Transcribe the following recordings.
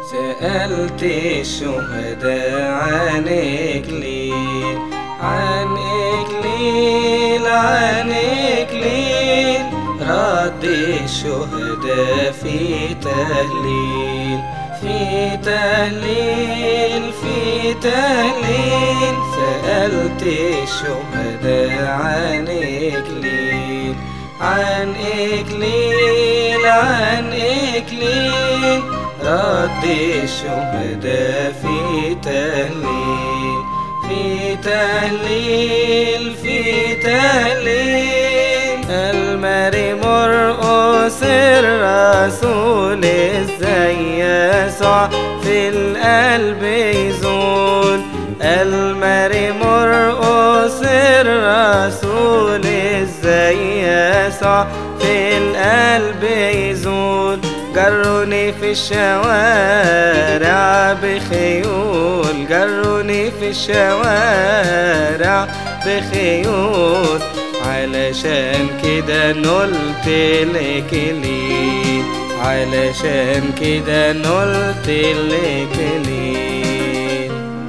سألت الشهداء عن إكليل، عن إكليل، عن إكليل، رد الشهداء في تهليل، في تهليل، في تهليل. سألت الشهداء عن إكليل، عن إكليل، عن إكليل، رد الشهداء في تهليل، في تهليل، في تهليل. الماري مرقس الرسول ازاي يسوع في القلب يزول. الماري مرقس الرسول ازاي يسوع في القلب يزول. جروني في الشوارع بخيول، جروني في الشوارع بخيول، علشان كده نلت الإكليل، علشان كده نلت الإكليل.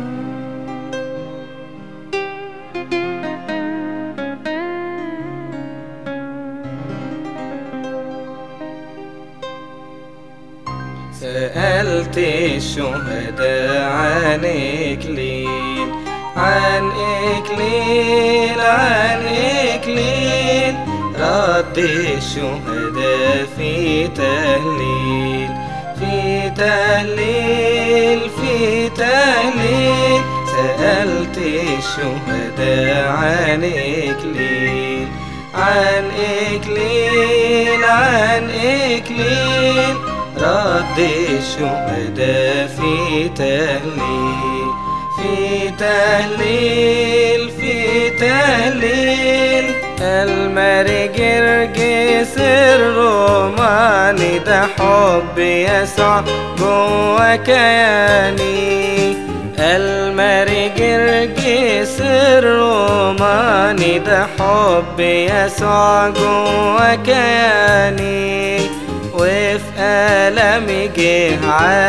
سألت الشهداء عن إكليل، عن إكليل، عن إكليل، رد الشهداء في تهليل، في تهليل، في تهليل. سألت الشهداء عن إكليل، عن إكليل، عن إكليل، رد الشهداء في تهليل، في تهليل، في تهليل. الماري جرجس الروماني ده حب يسوع جوا كياني. الماري جرجس الروماني ده حب يسوع جوا كياني، وفي ألمي جه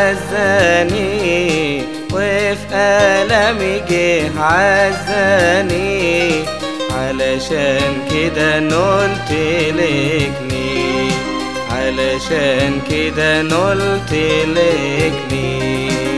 عزاني، وفي ألمي جه عزاني، علشان كده نلت الإكليل، علشان كده نلت الإكليل.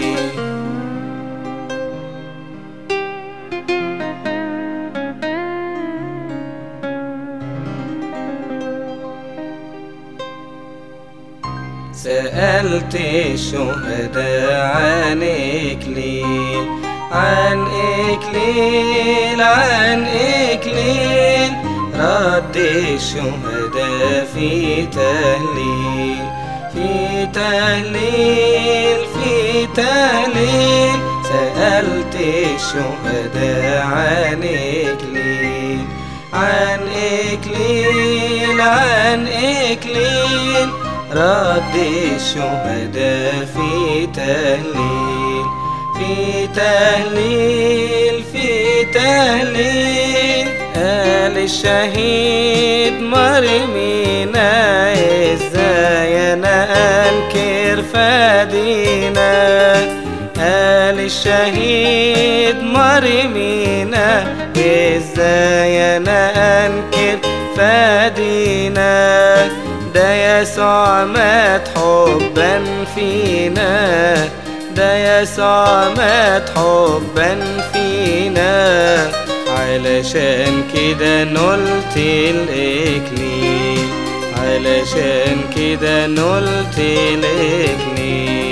سألت الشهداء عن إكليل، عن إكليل، عن إكليل، رد الشهداء في تهليل، في تهليل، في تهليل. سألت الشهداء عن إكليل، عن إكليل، عن إكليل، رد الشهداء في تهليل، في تهليل، في تهليل. قال الشهيد مرمينا ازاي انا انكر فادينا. قال الشهيد مرمينا ازاي انا انكر فادينا. ده يسوع مات حبا فينا، ده يسوع مات حبا فينا، علشان كده نلت الإكليل، علشان كده نلت الإكليل.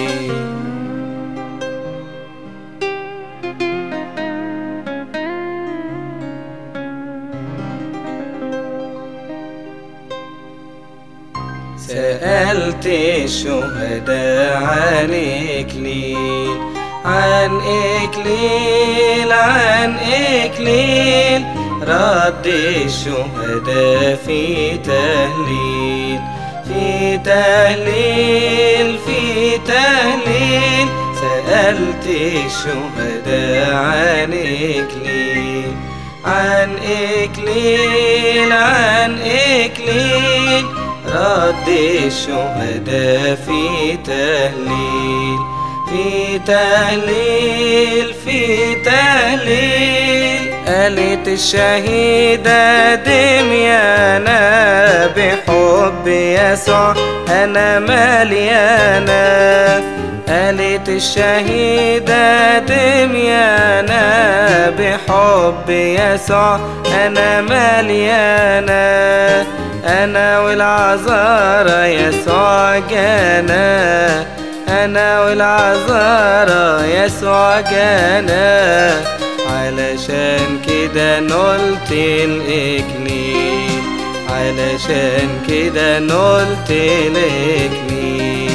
سألت الشهداء عن إكليل، عن إكليل، عن إكليل، رد الشهداء في تهليل، في تهليل، في تهليل. سألت الشهداء عن إكليل، عن إكليل، عن إكليل، رد الشهداء في تهليل في تهليل في تهليل. قالت الشهيدة دميانة بحب يسوع أنا مليانة. قالت الشهيدة دميانة بحب يسوع أنا مليانة. أنا والعذارى يسوع جانا، أنا والعذارى يسوع جانا. علشان كده نلت الإكليل، علشان كده نلت الإكليل.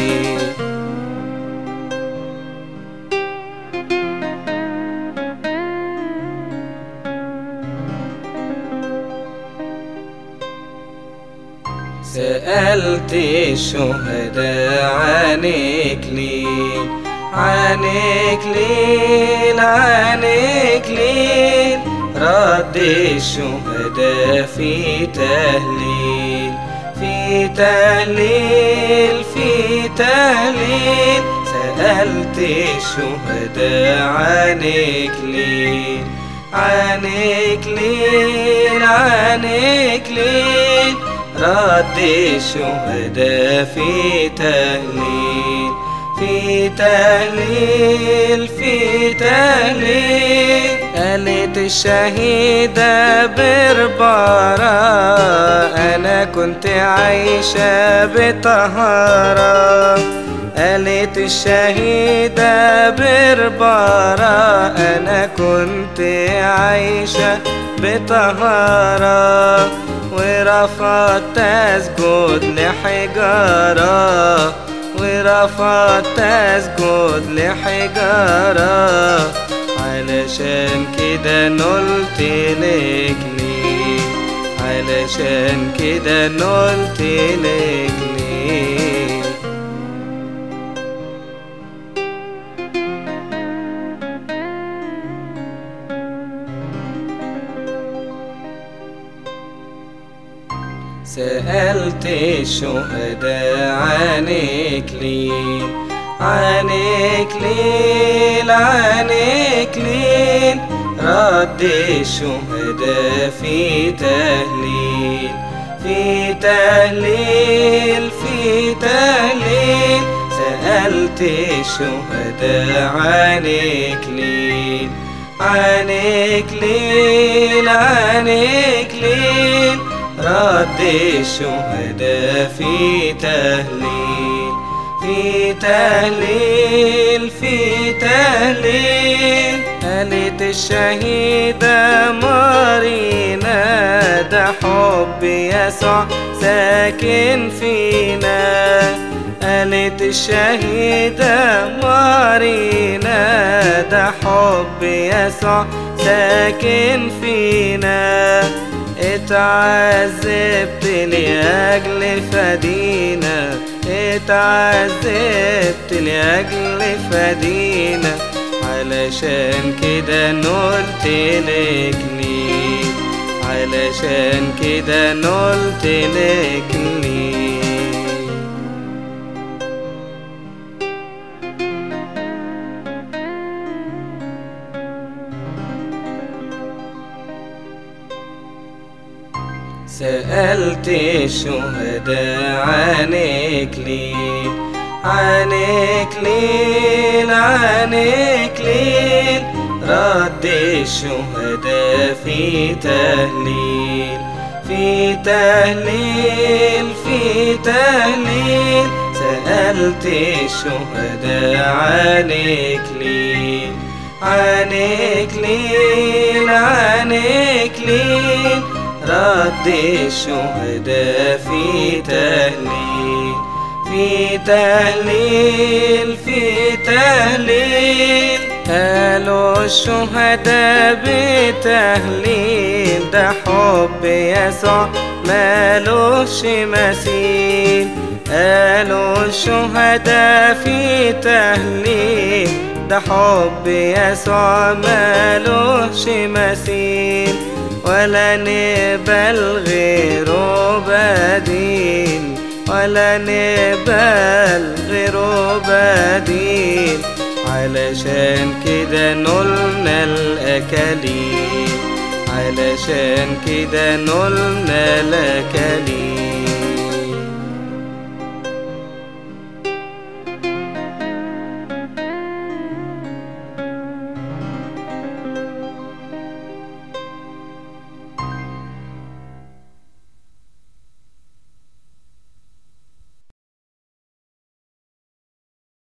سألت الشهداء عن إكليل، عن إكليل، عن إكليل. رد الشهداء في تهليل في تهليل في تهليل. سألت الشهداء عن إكليل، عن إكليل، عن إكليل. رد الشهداء في تهليل في تهليل في تهليل. قالت الشهيدة بربارة أنا كنت عايشة بطهارة. قالت الشهيدة بربارة أنا كنت عايشة بطهارة. ورفضت أسجد لحجارة، ورفضت أسجد لحجارة. علشان كده نلت الإكليل، علشان كده نلت الإكليل. سألت الشهداء عن إكليل، عن إكليل، عن إكليل. رد الشهداء في تهليل في تهليل في تهليل. سألت الشهداء عن إكليل، عن إكليل، عن إكليل. رد الشهداء في تهليل في تهليل في تهليل. قالت الشهيدة مارينا ده حب يسوع ساكن فينا. قالت الشهيدة مارينا ده حب يسوع ساكن فينا. اتعذبت لأجل فدينا، اتعذبت لأجل فدينا. علشان كده نلت الإكليل، علشان كده نلت الإكليل. سألت الشهداء عن إكليل، عن إكليل، عن إكليل. رد الشهداء في تهليل في تهليل في تهليل. سألت الشهداء عن إكليل، عن إكليل، عن إكليل. رد الشهداء في تهليل في تهليل في تهليل. قالوا الشهداء بتهليل ده حب يسوع مالوش مثيل. قالوا الشهداء في تهليل ده حب يسوع مالوش مثيل. ولا نقبل غيره بديل، ولا نقبل غيره بديل، علشان كده نلنا الأكاليل، علشان كده نلنا الأكاليل.